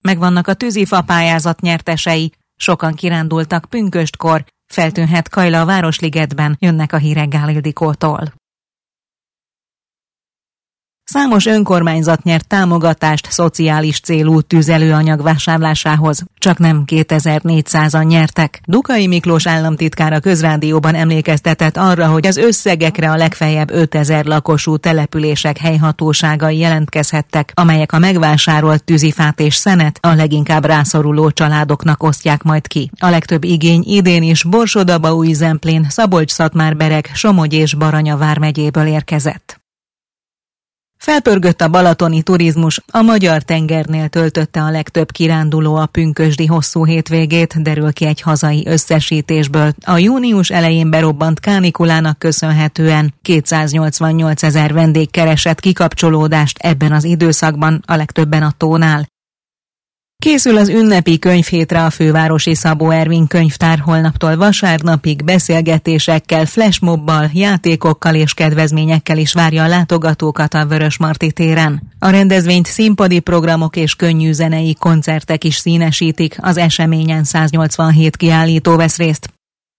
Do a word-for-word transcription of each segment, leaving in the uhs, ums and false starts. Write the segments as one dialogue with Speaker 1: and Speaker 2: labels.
Speaker 1: Megvannak a tűzifa pályázat nyertesei, sokan kirándultak pünköstkor, feltűnhet Kajla a Városligetben, jönnek a hírek Gál Ildikótól. Számos önkormányzat nyert támogatást szociális célú tüzelőanyag vásárlásához, csak nem kétezer-négyszázan nyertek. Dukai Miklós államtitkár a Közrádióban emlékeztetett arra, hogy az összegekre a legfeljebb ötezer lakosú települések helyhatóságai jelentkezhettek, amelyek a megvásárolt tűzifát és szenet a leginkább rászoruló családoknak osztják majd ki. A legtöbb igény idén is Borsod-Abaúj-Zemplén, Szabolcs-Szatmár-Bereg, Somogy és Baranya vármegyéből érkezett. Felpörgött a balatoni turizmus, a magyar tengernél töltötte a legtöbb kiránduló a pünkösdi hosszú hétvégét, derül ki egy hazai összesítésből. A június elején berobbant kánikulának köszönhetően kétszáznyolcvannyolc ezer vendég keresett kikapcsolódást ebben az időszakban, a legtöbben a tónál. Készül az ünnepi könyvhétre a fővárosi Szabó Ervin könyvtár, holnaptól vasárnapig beszélgetésekkel, flashmobbal, játékokkal és kedvezményekkel is várja a látogatókat a Vörösmarty téren. A rendezvényt színpadi programok és könnyű zenei koncertek is színesítik, az eseményen száznyolcvanhét kiállító vesz részt.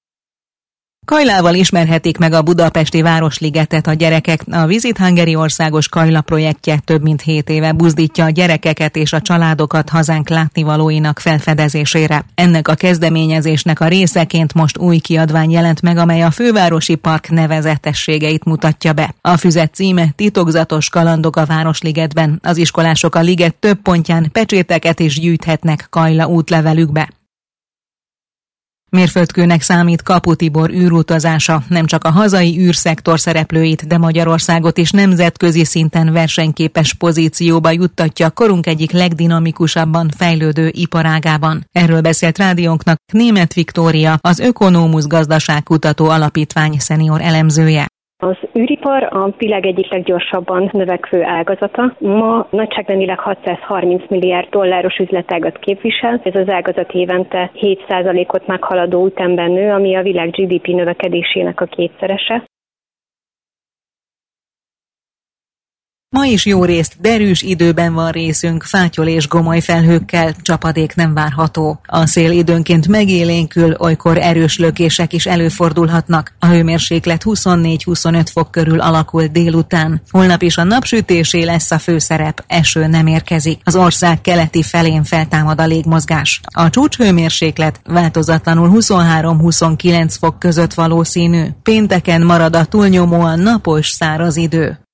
Speaker 1: Kajlával ismerhetik meg a budapesti Városligetet a gyerekek. A Visit Hungary országos Kajla projektje több mint hét éve buzdítja a gyerekeket és a családokat hazánk látnivalóinak felfedezésére. Ennek a kezdeményezésnek a részeként most új kiadvány jelent meg, amely a fővárosi park nevezetességeit mutatja be. A füzet címe Titokzatos kalandok a Városligetben. Az iskolások a liget több pontján pecséteket is gyűjthetnek Kajla útlevelükbe. Mérföldkőnek számít Kapu Tibor űrutazása, nem csak a hazai űrszektor szereplőit, de Magyarországot is nemzetközi szinten versenyképes pozícióba juttatja korunk egyik legdinamikusabban fejlődő iparágában. Erről beszélt rádiónknak Németh Viktória, az Ökonómusz Gazdaságkutató Alapítvány szenior elemzője.
Speaker 2: Az űripar a világ egyik leggyorsabban növekvő ágazata. Ma nagyságrendileg hatszázharminc milliárd dolláros üzletágat képvisel. Ez az ágazat évente hét százalékot meghaladó ütemben nő, ami a világ gé dé pé növekedésének a kétszerese.
Speaker 1: Ma is jó részt derűs időben van részünk, fátyol és gomoly felhőkkel, csapadék nem várható. A szél időnként megélénkül, olykor erős lökések is előfordulhatnak. A hőmérséklet huszonnégy-huszonöt fok körül alakul délután. Holnap is a napsütésé lesz a főszerep, eső nem érkezik. Az ország keleti felén feltámad a légmozgás. A csúcshőmérséklet változatlanul huszonhárom-huszonkilenc fok között valószínű. Pénteken marad a túlnyomóan napos, száraz idő.